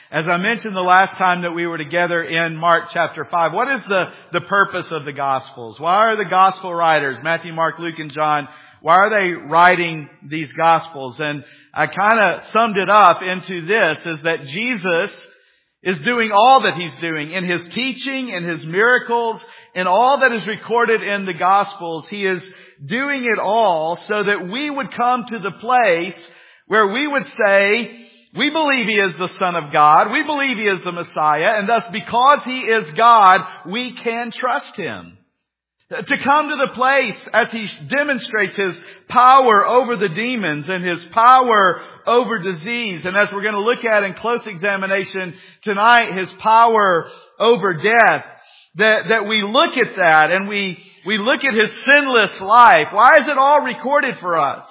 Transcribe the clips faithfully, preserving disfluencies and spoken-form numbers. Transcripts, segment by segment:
As I mentioned the last time that we were together in Mark chapter five, what is the, the purpose of the Gospels? Why are the Gospel writers, Matthew, Mark, Luke, and John, why are they writing these Gospels? And I kind of summed it up into this, is that Jesus is doing all that He's doing in His teaching, in His miracles, in all that is recorded in the Gospels. He is doing it all so that we would come to the place where we would say, we believe He is the Son of God. We believe He is the Messiah. And thus, because He is God, we can trust Him. To come to the place as He demonstrates His power over the demons and His power over disease. And as we're going to look at in close examination tonight, His power over death. That, that we look at that and we, we look at His sinless life. Why is it all recorded for us?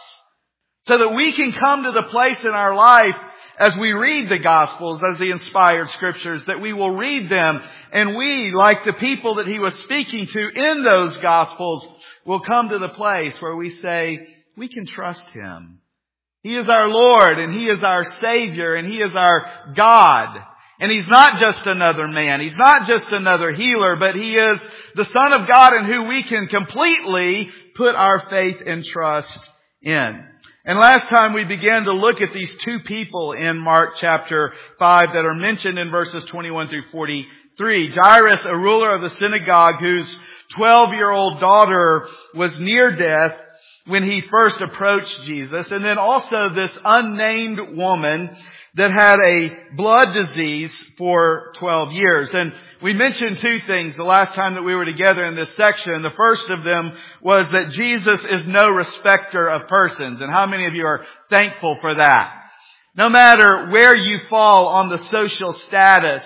So that we can come to the place in our life as we read the Gospels, as the inspired Scriptures, that we will read them, and we, like the people that He was speaking to in those Gospels, will come to the place where we say, we can trust Him. He is our Lord, and He is our Savior, and He is our God. And He's not just another man. He's not just another healer, but He is the Son of God in who we can completely put our faith and trust in. And last time we began to look at these two people in Mark chapter five that are mentioned in verses twenty-one through forty-three. Jairus, a ruler of the synagogue, whose twelve-year-old daughter was near death when he first approached Jesus. And then also this unnamed woman that had a blood disease for twelve years. And we mentioned two things the last time that we were together in this section. The first of them was that Jesus is no respecter of persons. And how many of you are thankful for that? No matter where you fall on the social status,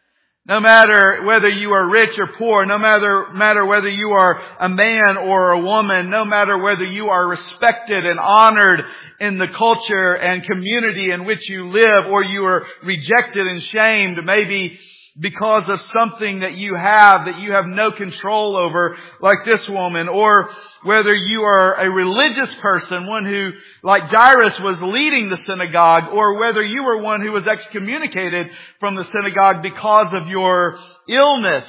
no matter whether you are rich or poor, no matter, matter whether you are a man or a woman, no matter whether you are respected and honored in the culture and community in which you live, or you are rejected and shamed, maybe because of something that you have that you have no control over, like this woman, or whether you are a religious person, one who, like Jairus, was leading the synagogue, or whether you were one who was excommunicated from the synagogue because of your illness.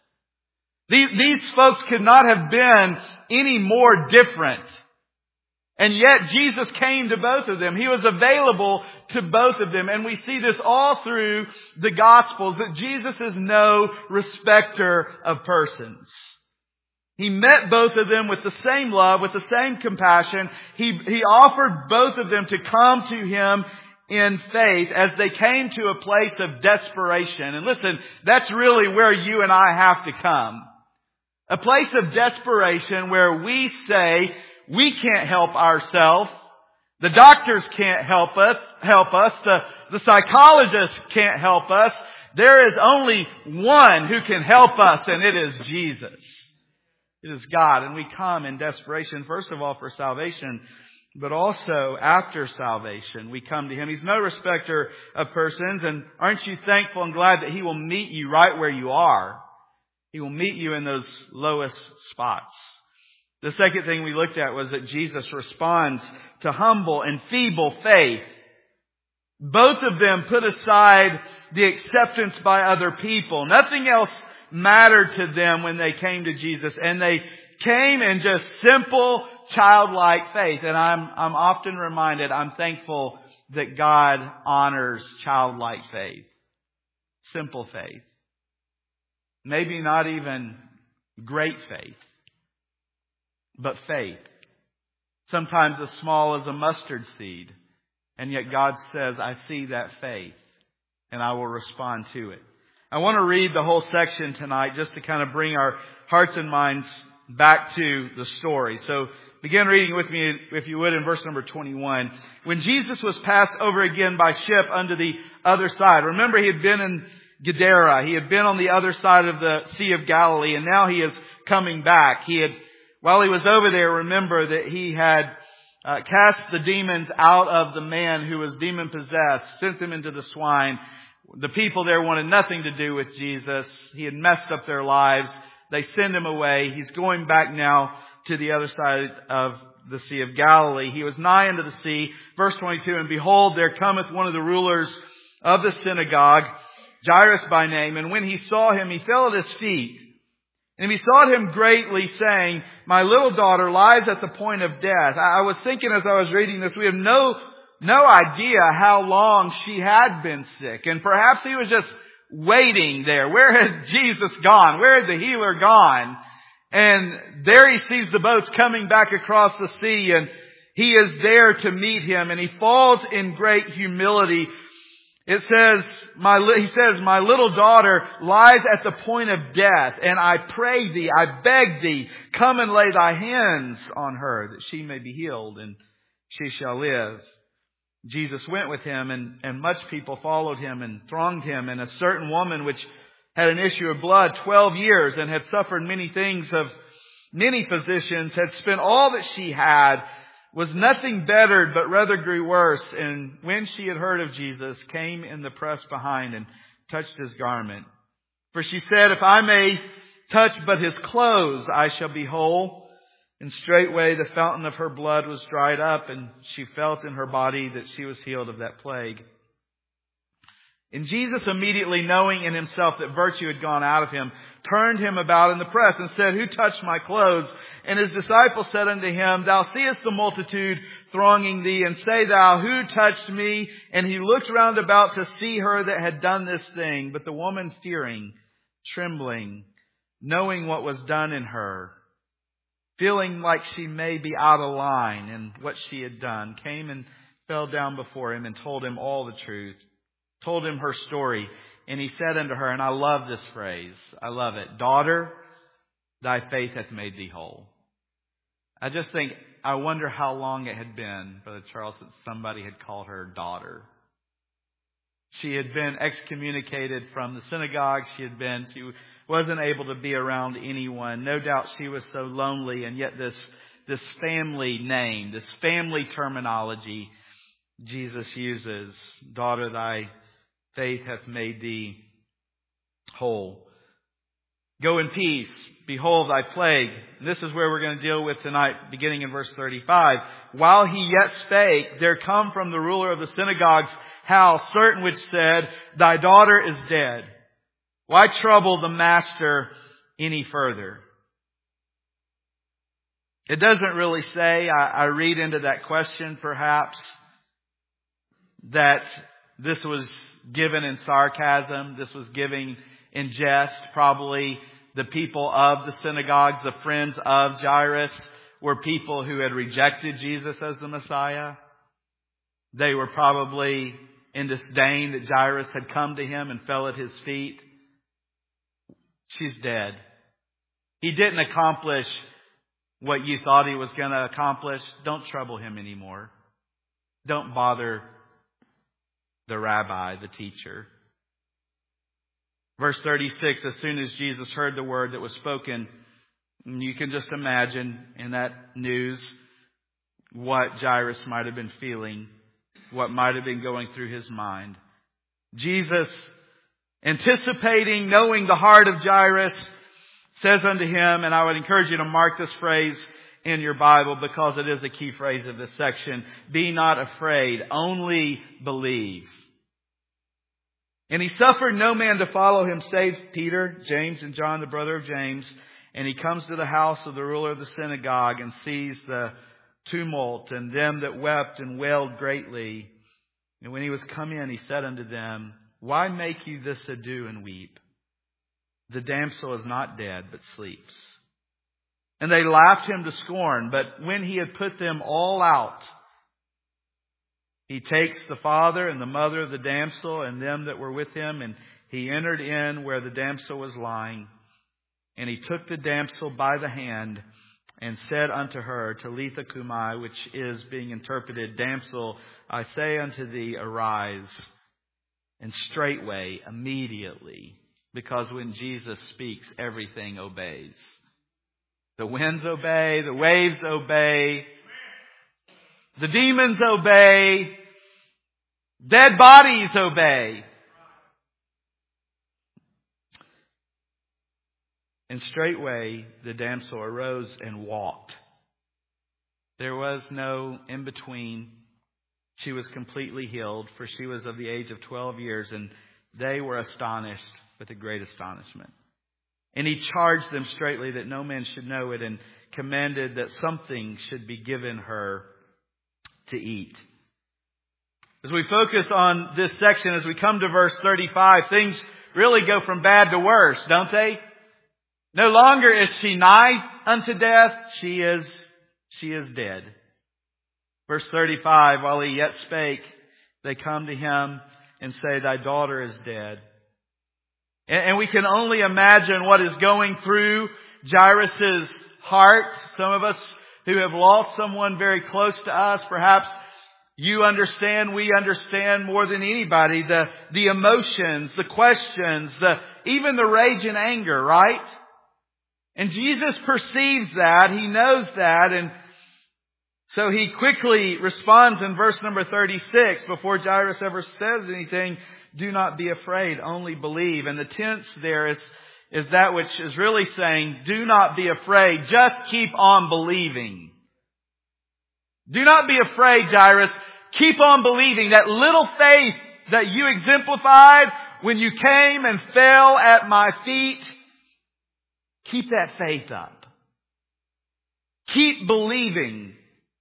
These, these folks could not have been any more different. And yet Jesus came to both of them. He was available to both of them. And we see this all through the Gospels, that Jesus is no respecter of persons. He met both of them with the same love, with the same compassion. He, he offered both of them to come to Him in faith as they came to a place of desperation. And listen, that's really where you and I have to come. A place of desperation where we say, we can't help ourselves. The doctors can't help us. Help us. The, the psychologists can't help us. There is only one who can help us, and it is Jesus. It is God. And we come in desperation, first of all, for salvation, but also after salvation. We come to Him. He's no respecter of persons. And aren't you thankful and glad that He will meet you right where you are? He will meet you in those lowest spots. The second thing we looked at was that Jesus responds to humble and feeble faith. Both of them put aside the acceptance by other people. Nothing else mattered to them when they came to Jesus. And they came in just simple, childlike faith. And I'm, I'm often reminded, I'm thankful that God honors childlike faith. Simple faith. Maybe not even great faith. But faith. Sometimes as small as a mustard seed. And yet God says, I see that faith. And I will respond to it. I want to read the whole section tonight just to kind of bring our hearts and minds back to the story. So begin reading with me, if you would, in verse number twenty-one. When Jesus was passed over again by ship unto the other side. Remember, He had been in Gadara. He had been on the other side of the Sea of Galilee. And now He is coming back. He had While He was over there, remember that He had uh, cast the demons out of the man who was demon-possessed, sent them into the swine. The people there wanted nothing to do with Jesus. He had messed up their lives. They send Him away. He's going back now to the other side of the Sea of Galilee. He was nigh unto the sea. Verse twenty-two, and behold, there cometh one of the rulers of the synagogue, Jairus by name. And when he saw him, he fell at his feet. And he besought him greatly, saying, "My little daughter lies at the point of death." I was thinking as I was reading this, we have no, no idea how long she had been sick. And perhaps he was just waiting there. Where had Jesus gone? Where had the healer gone? And there he sees the boats coming back across the sea, and he is there to meet him, and he falls in great humility. It says, my, he says, "My little daughter lies at the point of death, and I pray thee, I beg thee, come and lay thy hands on her, that she may be healed, and she shall live." Jesus went with him, and, and much people followed him and thronged him. And a certain woman which had an issue of blood twelve years and had suffered many things of many physicians, had spent all that she had, was nothing bettered, but rather grew worse. And when she had heard of Jesus, came in the press behind and touched his garment. For she said, "If I may touch but his clothes, I shall be whole." And straightway the fountain of her blood was dried up, and she felt in her body that she was healed of that plague. And Jesus, immediately knowing in himself that virtue had gone out of him, turned him about in the press and said, "Who touched my clothes?" And his disciples said unto him, "Thou seest the multitude thronging thee, and say thou, Who touched me?" And he looked round about to see her that had done this thing. But the woman, fearing, trembling, knowing what was done in her, feeling like she may be out of line in what she had done, came and fell down before him and told him all the truth. Told him her story. And he said unto her, and I love this phrase, I love it, "Daughter, thy faith hath made thee whole." I just think, I wonder how long it had been, Brother Charles, that somebody had called her daughter. She had been excommunicated from the synagogue. She had been, she wasn't able to be around anyone. No doubt she was so lonely, and yet this, this family name, this family terminology Jesus uses, "Daughter, thy faith hath made thee whole. Go in peace. Behold thy plague." And this is where we're going to deal with tonight, beginning in verse thirty-five. "While he yet spake, there come from the ruler of the synagogue's house certain which said, Thy daughter is dead. Why trouble the master any further?" It doesn't really say. I, I read into that question perhaps that this was given in sarcasm. This was given in jest. Probably the people of the synagogues, the friends of Jairus, were people who had rejected Jesus as the Messiah. They were probably in disdain that Jairus had come to him and fell at his feet. She's dead. He didn't accomplish what you thought he was going to accomplish. Don't trouble him anymore. Don't bother the rabbi, the teacher. Verse thirty-six, as soon as Jesus heard the word that was spoken, you can just imagine in that news what Jairus might have been feeling, what might have been going through his mind. Jesus, anticipating, knowing the heart of Jairus, says unto him, and I would encourage you to mark this phrase in your Bible because it is a key phrase of this section, "Be not afraid, only believe." And he suffered no man to follow him save Peter, James, and John, the brother of James. And he comes to the house of the ruler of the synagogue and sees the tumult and them that wept and wailed greatly. And when he was come in, he said unto them, "Why make you this ado and weep? The damsel is not dead, but sleeps." And they laughed him to scorn. But when he had put them all out, he takes the father and the mother of the damsel and them that were with him, and he entered in where the damsel was lying. And he took the damsel by the hand and said unto her, Talitha cumi, which is being interpreted, "Damsel, I say unto thee, arise." And straightway, immediately, because when Jesus speaks, everything obeys. The winds obey, the waves obey, the demons obey, dead bodies obey. And straightway the damsel arose and walked. There was no in between. she was completely healed, for she was of the age of twelve years, and they were astonished with a great astonishment. And he charged them straitly that no man should know it, and commanded that something should be given her to eat. As we focus on this section, as we come to verse thirty-five, things really go from bad to worse, don't they? No longer is she nigh unto death, she is, she is dead. Verse thirty-five, while he yet spake, they come to him and say, thy daughter is dead. And we can only imagine what is going through Jairus' heart. Some of us who have lost someone very close to us, perhaps you understand, we understand more than anybody, the, the emotions, the questions, the, even the rage and anger, right? And Jesus perceives that. He knows that. And so he quickly responds in verse number thirty-six, before Jairus ever says anything, do not be afraid, only believe. And the tense there is, is that which is really saying, do not be afraid, just keep on believing. Do not be afraid, Jairus. Keep on believing. That little faith that you exemplified when you came and fell at my feet, keep that faith up. Keep believing.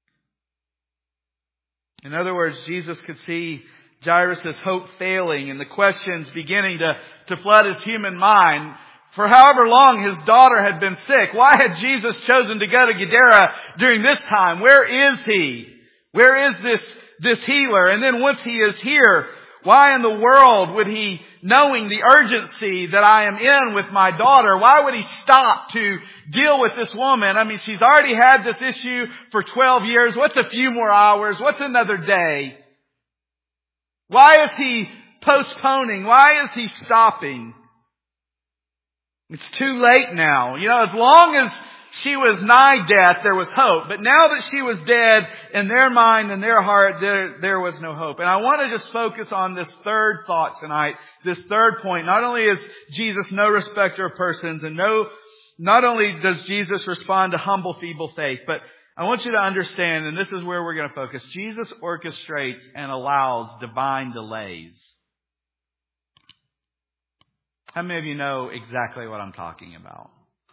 In other words, Jesus could see Jairus' hope failing and the questions beginning to, to flood his human mind. For however long his daughter had been sick, why had Jesus chosen to go to Gadara during this time? Where is he? Where is this, this healer? And then once he is here, why in the world would he, knowing the urgency that I am in with my daughter, why would he stop to deal with this woman? I mean, she's already had this issue for twelve years. What's a few more hours? What's another day? Why is he postponing? Why is he stopping? It's too late now. You know, as long as she was nigh death, there was hope. But now that she was dead, in their mind and their heart, there, there was no hope. And I want to just focus on this third thought tonight, this third point. Not only is Jesus no respecter of persons, and no, not only does Jesus respond to humble, feeble faith, but I want you to understand, and this is where we're going to focus, Jesus orchestrates and allows divine delays. How many of you know exactly what I'm talking about?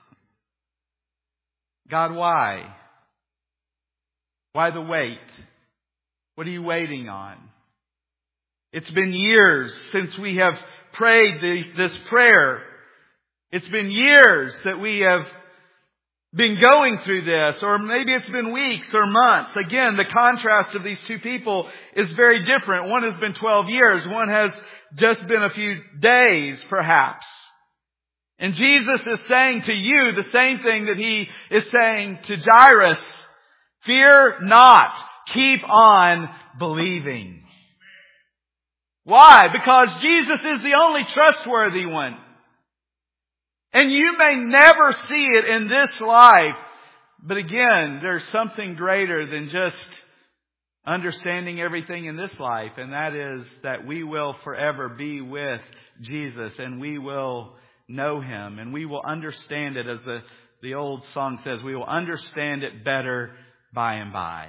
God, why? Why the wait? What are you waiting on? It's been years since we have prayed this, this prayer. It's been years that we have been going through this, or maybe it's been weeks or months. Again, the contrast of these two people is very different. One has been twelve years. One has just been a few days, perhaps. And Jesus is saying to you the same thing that he is saying to Jairus. Fear not. Keep on believing. Why? Because Jesus is the only trustworthy one. And you may never see it in this life. But again, there's something greater than just understanding everything in this life. And that is that we will forever be with Jesus. And we will know him. And we will understand it, as the, the old song says, we will understand it better by and by.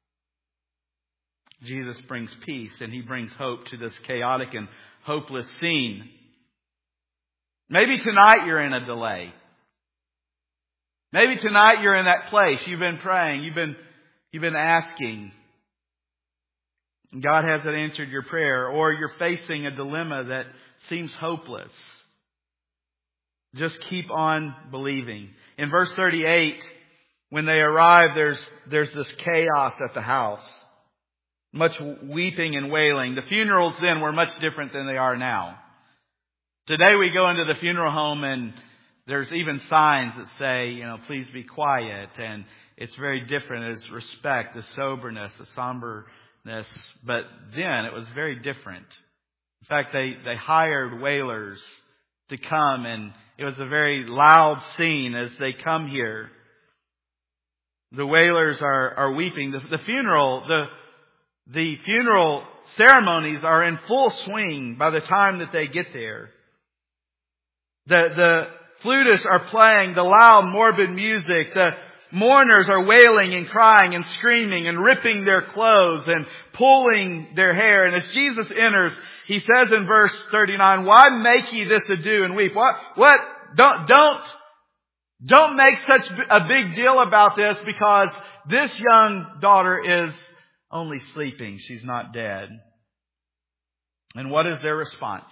Jesus brings peace, and he brings hope to this chaotic and hopeless scene. Maybe tonight you're in a delay. Maybe tonight you're in that place. You've been praying. You've been, you've been asking. And God hasn't answered your prayer. Or you're facing a dilemma that seems hopeless. Just keep on believing. In verse thirty-eight, when they arrive, there's, there's this chaos at the house. Much weeping and wailing. The funerals then were much different than they are now. Today we go into the funeral home and there's even signs that say, you know, please be quiet. And it's very different. There's respect, the soberness, the somberness. But then it was very different. In fact, they, they hired wailers to come, and it was a very loud scene as they come here. The wailers are, are weeping. The, the funeral, the, the funeral ceremonies are in full swing by the time that they get there. The, the flutists are playing the loud, morbid music. The, mourners are wailing and crying and screaming and ripping their clothes and pulling their hair. And as Jesus enters, he says in verse thirty-nine, "Why make ye this ado and weep?" What? What? Don't, don't, don't make such a big deal about this, because this young daughter is only sleeping. She's not dead. And what is their response?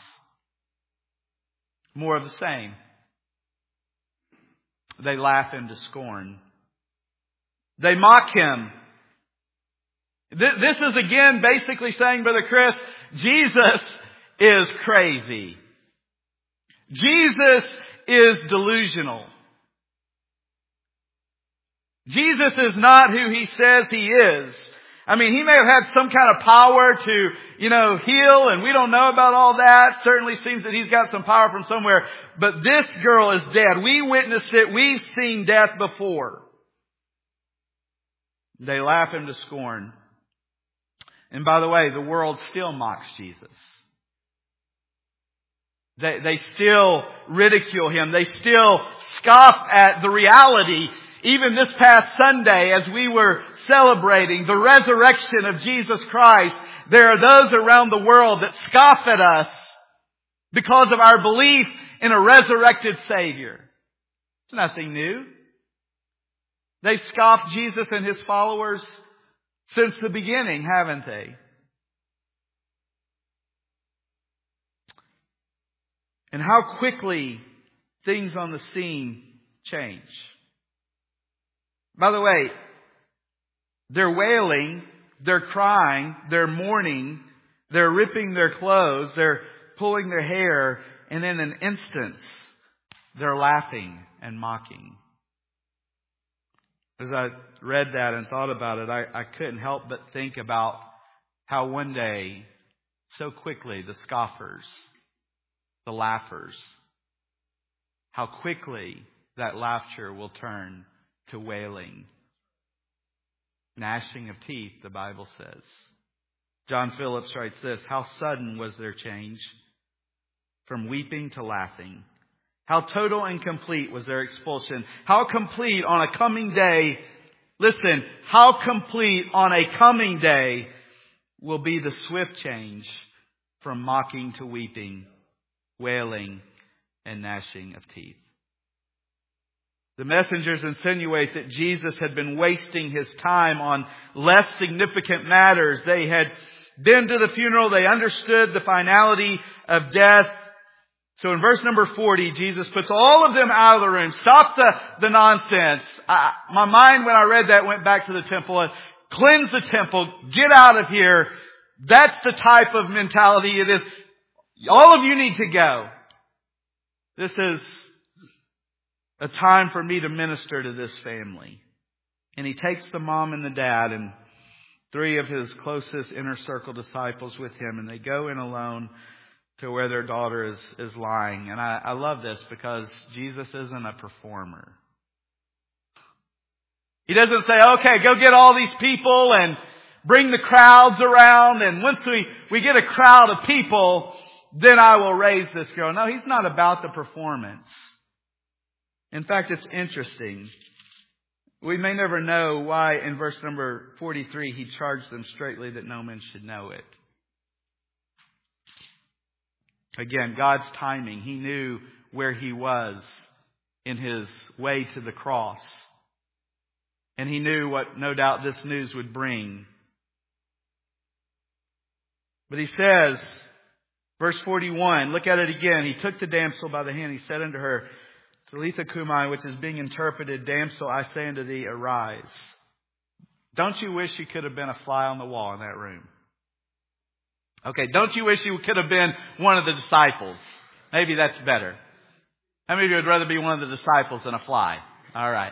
More of the same. They laugh him to scorn. They mock him. This is again basically saying, Brother Chris, Jesus is crazy. Jesus is delusional. Jesus is not who he says he is. I mean, he may have had some kind of power to, you know, heal, and we don't know about all that. Certainly seems that he's got some power from somewhere. But this girl is dead. We witnessed it. We've seen death before. They laugh him to scorn. And by the way, the world still mocks Jesus. They, they still ridicule him. They still scoff at the reality. Even this past Sunday, as we were celebrating the resurrection of Jesus Christ, there are those around the world that scoff at us because of our belief in a resurrected Savior. It's nothing new. They've scoffed Jesus and his followers since the beginning, haven't they? And how quickly things on the scene change. By the way, they're wailing, they're crying, they're mourning, they're ripping their clothes, they're pulling their hair, and in an instant, they're laughing and mocking. As I read that and thought about it, I, I couldn't help but think about how one day, so quickly, the scoffers, the laughers, how quickly that laughter will turn to wailing. Gnashing of teeth, the Bible says. John Phillips writes this, "How sudden was their change from weeping to laughing. How total and complete was their expulsion. How complete on a coming day, listen, how complete on a coming day will be the swift change from mocking to weeping, wailing, and gnashing of teeth." The messengers insinuate that Jesus had been wasting his time on less significant matters. They had been to the funeral. They understood the finality of death. So in verse number forty, Jesus puts all of them out of the room. Stop the, the nonsense. I, my mind, when I read that, went back to the temple. Cleanse the temple. Get out of here. That's the type of mentality it is. All of you need to go. This is a time for me to minister to this family. And he takes the mom and the dad and three of his closest inner circle disciples with him, and they go in alone to where their daughter is, is lying. And I, I love this because Jesus isn't a performer. He doesn't say, okay, go get all these people and bring the crowds around, and once we, we get a crowd of people, then I will raise this girl. No, he's not about the performance. In fact, it's interesting. We may never know why in verse number forty-three he charged them straightly that no man should know it. Again, God's timing. He knew where he was in his way to the cross. And he knew what no doubt this news would bring. But he says, verse forty-one, look at it again. He took the damsel by the hand. He said unto her, Talitha Kumai, which is being interpreted, damsel, I say unto thee, arise. Don't you wish you could have been a fly on the wall in that room? Okay, don't you wish you could have been one of the disciples? Maybe that's better. How many of you would rather be one of the disciples than a fly? All right.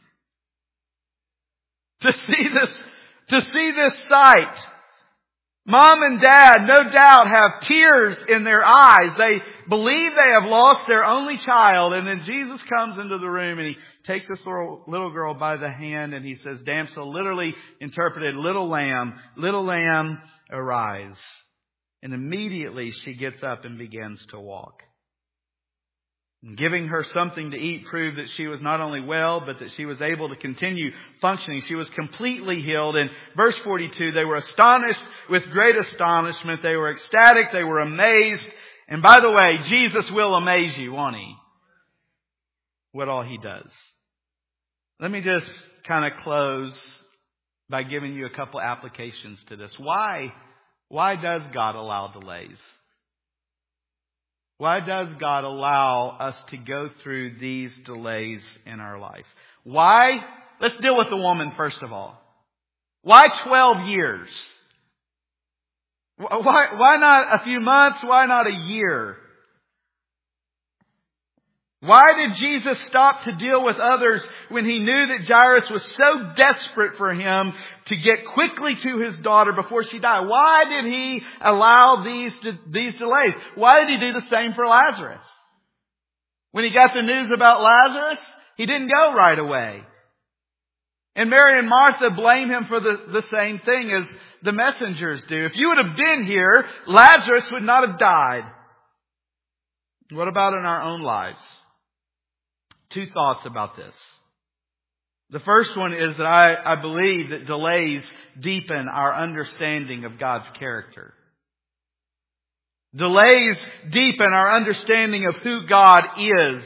To see this, to see this sight, mom and dad no doubt have tears in their eyes. They believe they have lost their only child. And then Jesus comes into the room and he takes this little, little girl by the hand and he says, damsel, literally interpreted, little lamb, little lamb, arise. And immediately she gets up and begins to walk. Giving her something to eat proved that she was not only well, but that she was able to continue functioning. She was completely healed. In verse forty-two, they were astonished with great astonishment. They were ecstatic. They were amazed. And by the way, Jesus will amaze you, won't He? What all He does. Let me just kind of close by giving you a couple applications to this. Why, why does God allow delays? Why does God allow us to go through these delays in our life? Why? Let's deal with the woman first of all. Why twelve years? Why, why not a few months? Why not a year? Why did Jesus stop to deal with others when He knew that Jairus was so desperate for Him to get quickly to his daughter before she died? Why did He allow these, these delays? Why did He do the same for Lazarus? When He got the news about Lazarus, He didn't go right away. And Mary and Martha blame Him for the, the same thing as the messengers do. If you would have been here, Lazarus would not have died. What about in our own lives? Two thoughts about this. The first one is that I, I believe that delays deepen our understanding of God's character. Delays deepen our understanding of who God is.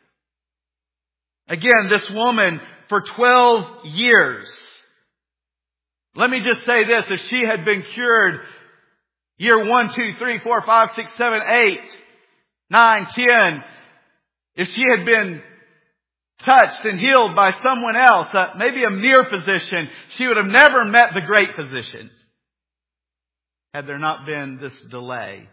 Again, this woman for twelve years. Let me just say this. If she had been cured year one, two, three, four, five, six, seven, eight, nine, ten, if she had been touched and healed by someone else, uh, maybe a mere physician, she would have never met the great physician had there not been this delay.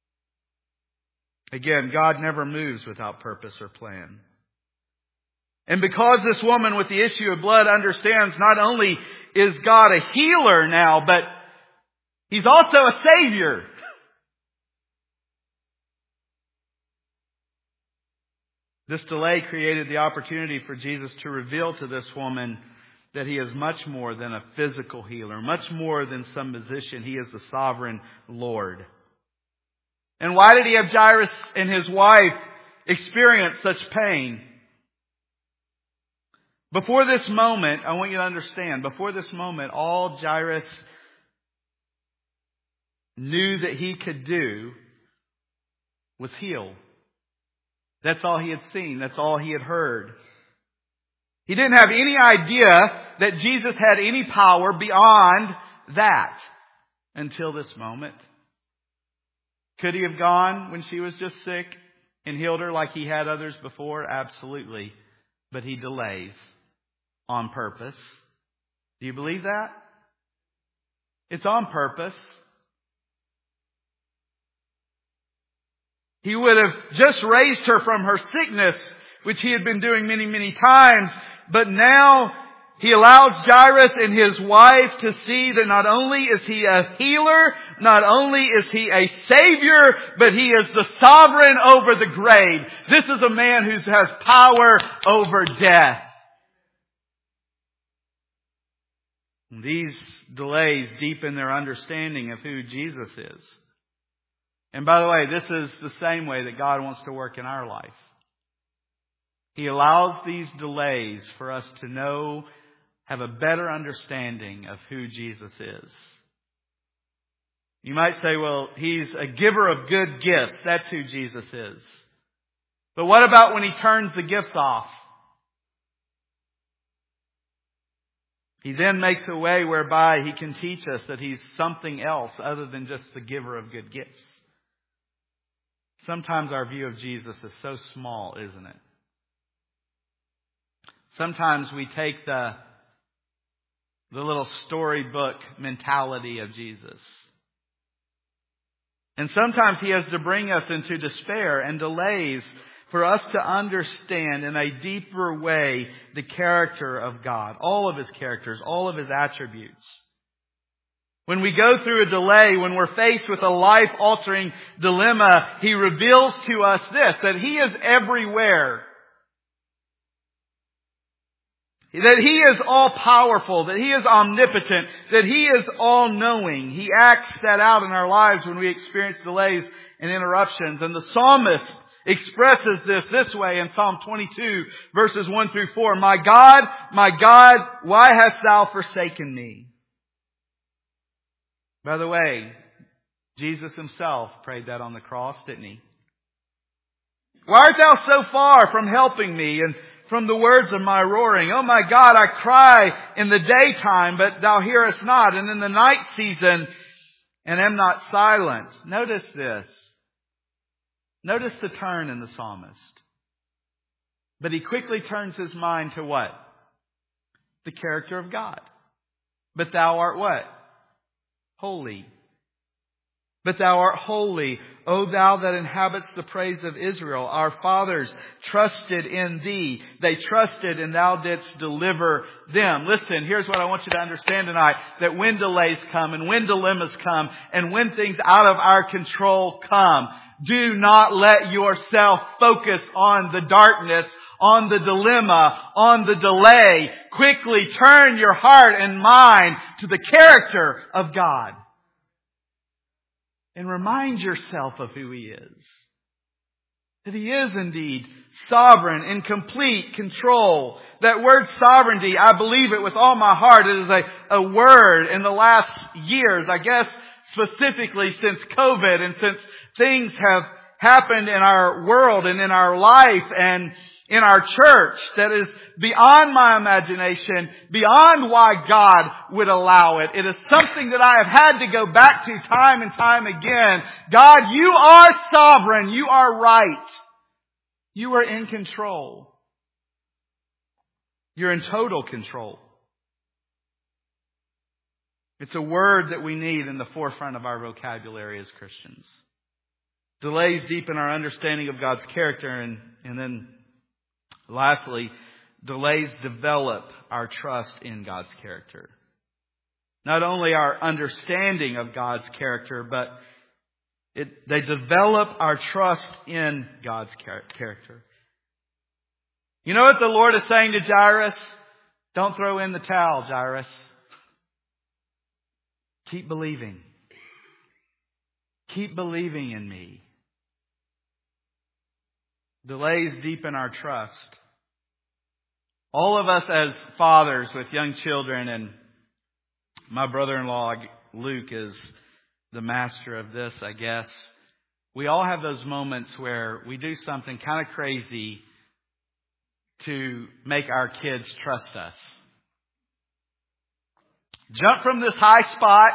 Again, God never moves without purpose or plan. And because this woman with the issue of blood understands not only is God a healer now, but He's also a Savior. This delay created the opportunity for Jesus to reveal to this woman that He is much more than a physical healer, much more than some physician. He is the sovereign Lord. And why did He have Jairus and his wife experience such pain? Before this moment, I want you to understand, before this moment, all Jairus knew that he could do was heal. That's all he had seen. That's all he had heard. He didn't have any idea that Jesus had any power beyond that until this moment. Could He have gone when she was just sick and healed her like He had others before? Absolutely. But He delays on purpose. Do you believe that? It's on purpose. He would have just raised her from her sickness, which He had been doing many, many times. But now He allows Jairus and his wife to see that not only is He a healer, not only is He a Savior, but He is the sovereign over the grave. This is a man who has power over death. These delays deepen their understanding of who Jesus is. And by the way, this is the same way that God wants to work in our life. He allows these delays for us to know, have a better understanding of who Jesus is. You might say, well, He's a giver of good gifts. That's who Jesus is. But what about when He turns the gifts off? He then makes a way whereby He can teach us that He's something else other than just the giver of good gifts. Sometimes our view of Jesus is so small, isn't it? Sometimes we take the, the little storybook mentality of Jesus. And sometimes He has to bring us into despair and delays for us to understand in a deeper way the character of God, all of His characters, all of His attributes. When we go through a delay, when we're faced with a life-altering dilemma, He reveals to us this, that He is everywhere. That He is all-powerful, that He is omnipotent, that He is all-knowing. He acts that out in our lives when we experience delays and interruptions. And the psalmist expresses this this way in Psalm twenty-two, verses one through four. My God, my God, why hast thou forsaken me? By the way, Jesus himself prayed that on the cross, didn't he? Why art thou so far from helping me and from the words of my roaring? Oh my God, I cry in the daytime, but thou hearest not, and in the night season, and am not silent. Notice this. Notice the turn in the psalmist. But he quickly turns his mind to what? The character of God. But thou art what? Holy. But thou art holy, O thou that inhabits the praise of Israel. Our fathers trusted in thee. They trusted and thou didst deliver them. Listen, here's what I want you to understand tonight. That when delays come and when dilemmas come and when things out of our control come, do not let yourself focus on the darkness, on the dilemma, on the delay. Quickly turn your heart and mind to the character of God. And remind yourself of who He is. That He is indeed sovereign, in complete control. That word sovereignty, I believe it with all my heart. It is a, a word in the last years, I guess specifically since COVID and since things have happened in our world and in our life and in our church that is beyond my imagination, beyond why God would allow it. It is something that I have had to go back to time and time again. God, you are sovereign. You are right. You are in control. You're in total control. It's a word that we need in the forefront of our vocabulary as Christians. Delays deepen our understanding of God's character, and, and then lastly, delays develop our trust in God's character. Not only our understanding of God's character, but it, they develop our trust in God's character. You know what the Lord is saying to Jairus? Don't throw in the towel, Jairus. Keep believing. Keep believing in me. Delays deepen our trust. All of us as fathers with young children, and my brother-in-law Luke is the master of this, I guess. We all have those moments where we do something kind of crazy to make our kids trust us. Jump from this high spot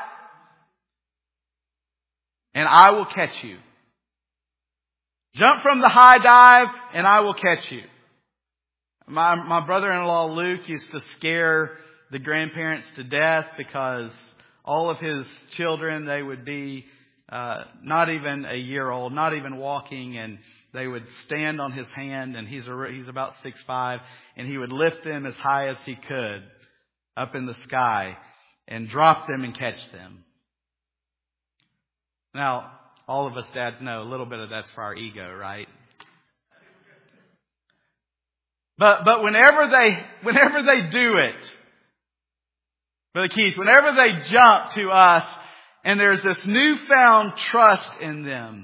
and I will catch you. Jump from the high dive and I will catch you. My, my brother-in-law Luke used to scare the grandparents to death because all of his children, they would be uh, not even a year old, not even walking, and they would stand on his hand, and he's a, he's about six foot five, and he would lift them as high as he could up in the sky and drop them and catch them. Now, all of us dads know a little bit of that's for our ego, right? But but whenever they whenever they do it, Brother Keith, whenever they jump to us and there's this newfound trust in them,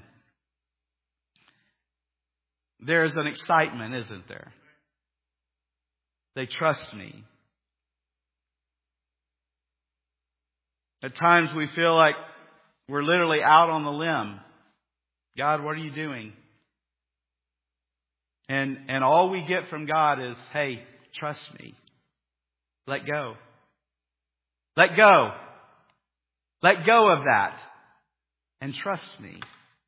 there's an excitement, isn't there? They trust me. At times we feel like we're literally out on the limb. God, what are you doing? And and all we get from God is, hey, trust me. Let go. Let go. Let go of that. And trust me.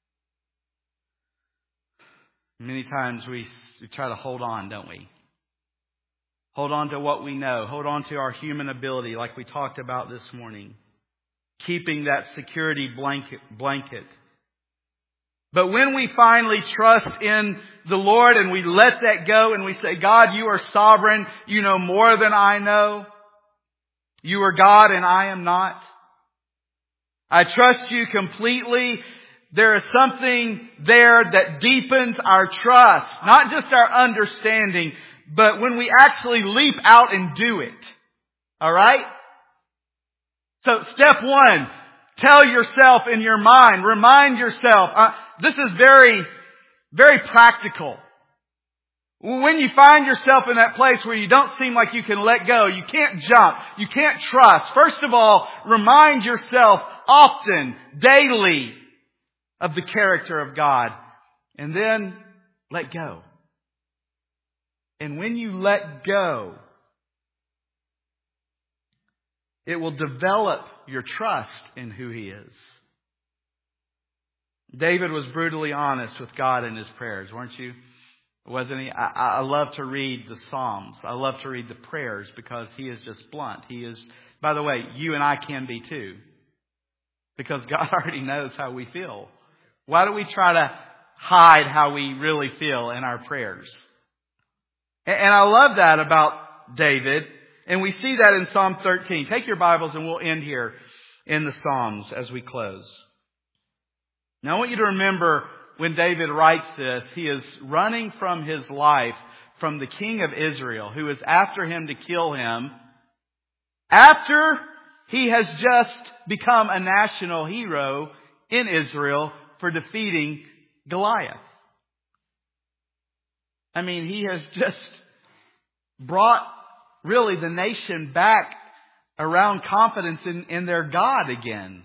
Many times we, we try to hold on, don't we? Hold on to what we know. Hold on to our human ability like we talked about this morning. Keeping that security blanket, blanket. But when we finally trust in the Lord and we let that go and we say, God, you are sovereign. You know more than I know. You are God and I am not. I trust you completely. There is something there that deepens our trust. Not just our understanding, but when we actually leap out and do it. All right? So step one, tell yourself in your mind, remind yourself. Uh, this is very very practical. When you find yourself in that place where you don't seem like you can let go, you can't jump, you can't trust, first of all, remind yourself often, daily, of the character of God. And then let go. And when you let go, it will develop your trust in who He is. David was brutally honest with God in his prayers, weren't you? Wasn't he? I, I love to read the Psalms. I love to read the prayers because he is just blunt. He is, by the way, you and I can be too. Because God already knows how we feel. Why do we try to hide how we really feel in our prayers? And, and I love that about David. And we see that in Psalm thirteen. Take your Bibles and we'll end here in the Psalms as we close. Now I want you to remember, when David writes this, he is running from his life from the king of Israel, who is after him to kill him, after he has just become a national hero in Israel for defeating Goliath. I mean, he has just brought really the nation back around confidence in, in their God again.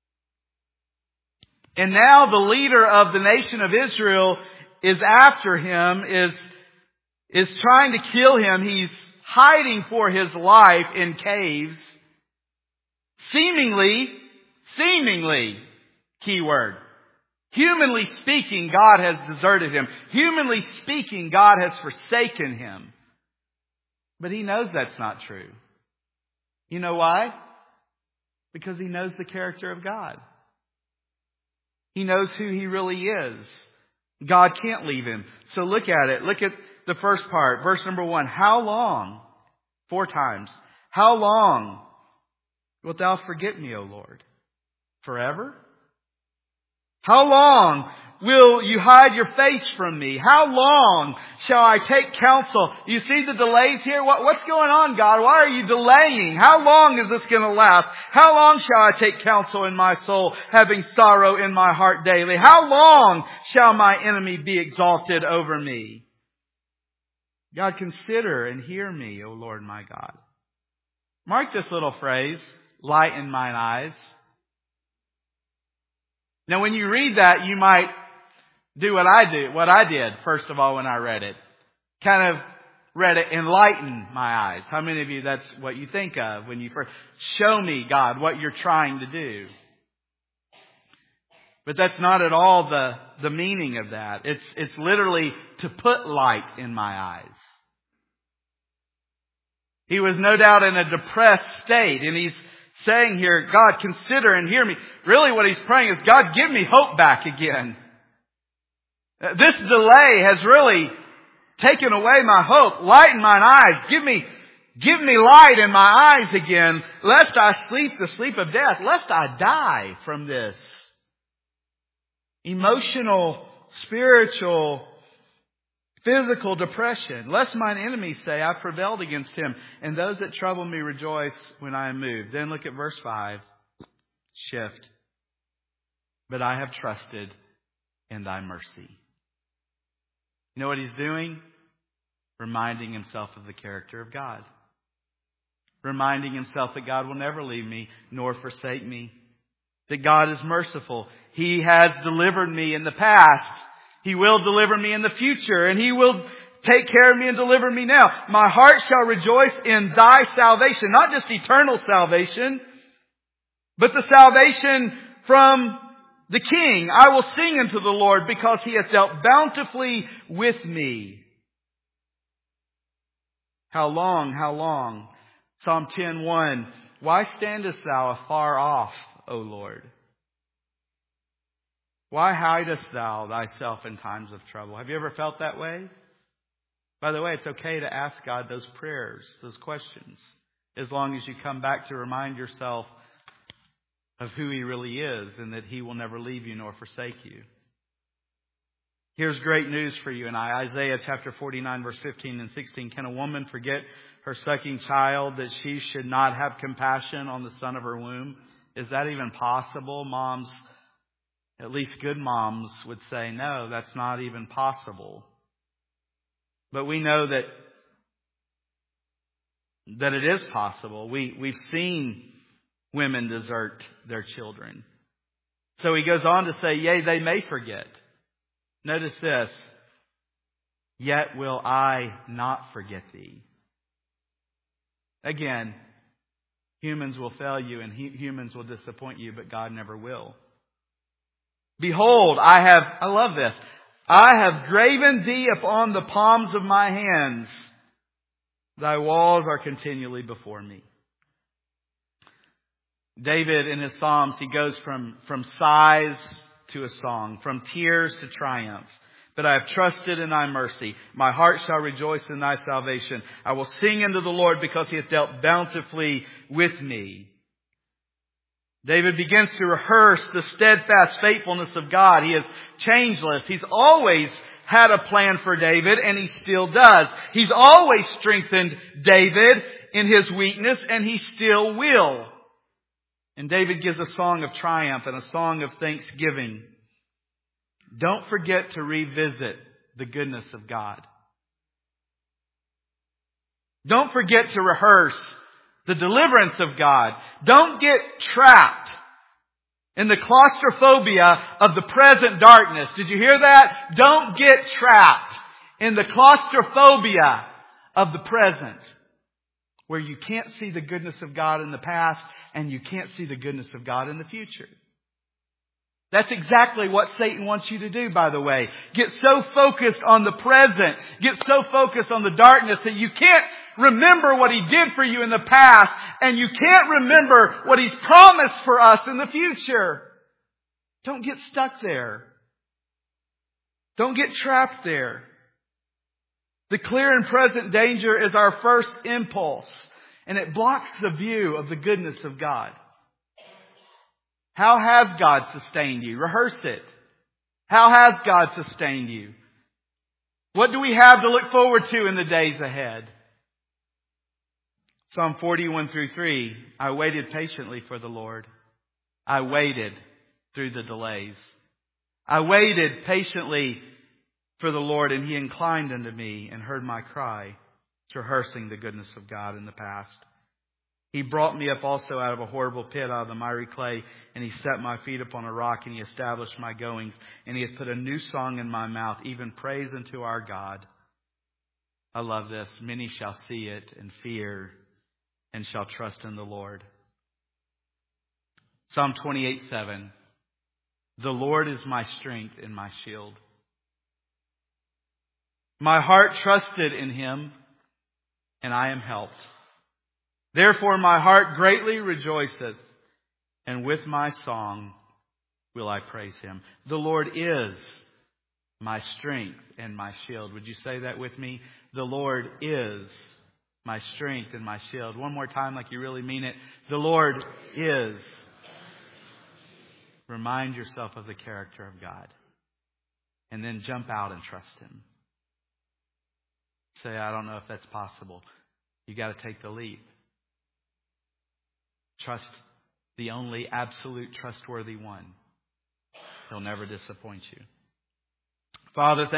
And now the leader of the nation of Israel is after him, is, is trying to kill him. He's hiding for his life in caves. Seemingly, seemingly, keyword. Humanly speaking, God has deserted him. Humanly speaking, God has forsaken him. But he knows that's not true. You know why? Because he knows the character of God. He knows who He really is. God can't leave him. So look at it. Look at the first part. Verse number one. How long? Four times. How long wilt thou forget me, O Lord? Forever? How long will you hide your face from me? How long shall I take counsel? You see the delays here? What, what's going on, God? Why are you delaying? How long is this going to last? How long shall I take counsel in my soul, having sorrow in my heart daily? How long shall my enemy be exalted over me? God, consider and hear me, O Lord my God. Mark this little phrase, light in mine eyes. Now when you read that, you might do what I do, what I did, first of all, when I read it. Kind of read it, enlighten my eyes. How many of you, that's what you think of when you first, show me, God, what you're trying to do. But that's not at all the, the meaning of that. It's, it's literally to put light in my eyes. He was no doubt in a depressed state, and he's saying here, God, consider and hear me. Really what he's praying is, God, give me hope back again. This delay has really taken away my hope. Lighten mine eyes. Give me, give me light in my eyes again, lest I sleep the sleep of death, lest I die from this emotional, spiritual, physical depression. Lest mine enemies say, I prevailed against him, and those that trouble me rejoice when I am moved. Then look at verse five. Shift. But I have trusted in thy mercy. You know what he's doing? Reminding himself of the character of God. Reminding himself that God will never leave me nor forsake me. That God is merciful. He has delivered me in the past. He will deliver me in the future. And He will take care of me and deliver me now. My heart shall rejoice in thy salvation. Not just eternal salvation, but the salvation from the King. I will sing unto the Lord because He hath dealt bountifully with me. How long, how long? Psalm ten one. Why standest thou afar off, O Lord? Why hidest thou thyself in times of trouble? Have you ever felt that way? By the way, it's okay to ask God those prayers, those questions, as long as you come back to remind yourself of who He really is and that He will never leave you nor forsake you. Here's great news for you and I. Isaiah chapter forty-nine, verse fifteen and sixteen. Can a woman forget her sucking child that she should not have compassion on the son of her womb? Is that even possible? Moms, At least good moms would say, no, that's not even possible. But we know that that it is possible. We, we've seen women desert their children. So he goes on to say, yea, they may forget. Notice this. Yet will I not forget thee. Again, humans will fail you and he, humans will disappoint you, but God never will. Behold, I have, I love this. I have graven thee upon the palms of my hands. Thy walls are continually before me. David in his Psalms, he goes from, from sighs to a song, from tears to triumph. But I have trusted in thy mercy. My heart shall rejoice in thy salvation. I will sing unto the Lord because he hath dealt bountifully with me. David begins to rehearse the steadfast faithfulness of God. He is changeless. He's always had a plan for David, and he still does. He's always strengthened David in his weakness, and he still will. And David gives a song of triumph and a song of thanksgiving. Don't forget to revisit the goodness of God. Don't forget to rehearse the deliverance of God. Don't get trapped in the claustrophobia of the present darkness. Did you hear that? Don't get trapped in the claustrophobia of the present, where you can't see the goodness of God in the past and you can't see the goodness of God in the future. That's exactly what Satan wants you to do, by the way. Get so focused on the present, get so focused on the darkness that you can't remember what He did for you in the past, and you can't remember what He's promised for us in the future. Don't get stuck there. Don't get trapped there. The clear and present danger is our first impulse, and it blocks the view of the goodness of God. How has God sustained you? Rehearse it. How has God sustained you? What do we have to look forward to in the days ahead? Psalm forty-one through three. I waited patiently for the Lord. I waited through the delays. I waited patiently for the Lord, and He inclined unto me and heard my cry. It's rehearsing the goodness of God in the past. He brought me up also out of a horrible pit, out of the miry clay, and He set my feet upon a rock, and He established my goings, and He hath put a new song in my mouth, even praise unto our God. I love this. Many shall see it and fear, and shall trust in the Lord. Psalm twenty-eight seven. The Lord is my strength and my shield. My heart trusted in Him, and I am helped. Therefore my heart greatly rejoiceth, and with my song will I praise Him. The Lord is my strength and my shield. Would you say that with me? The Lord is my strength and my shield. One more time like you really mean it. The Lord is. Remind yourself of the character of God. And then jump out and trust Him. Say, I don't know if that's possible. You got to take the leap. Trust the only absolute trustworthy one. He'll never disappoint you. Father, thank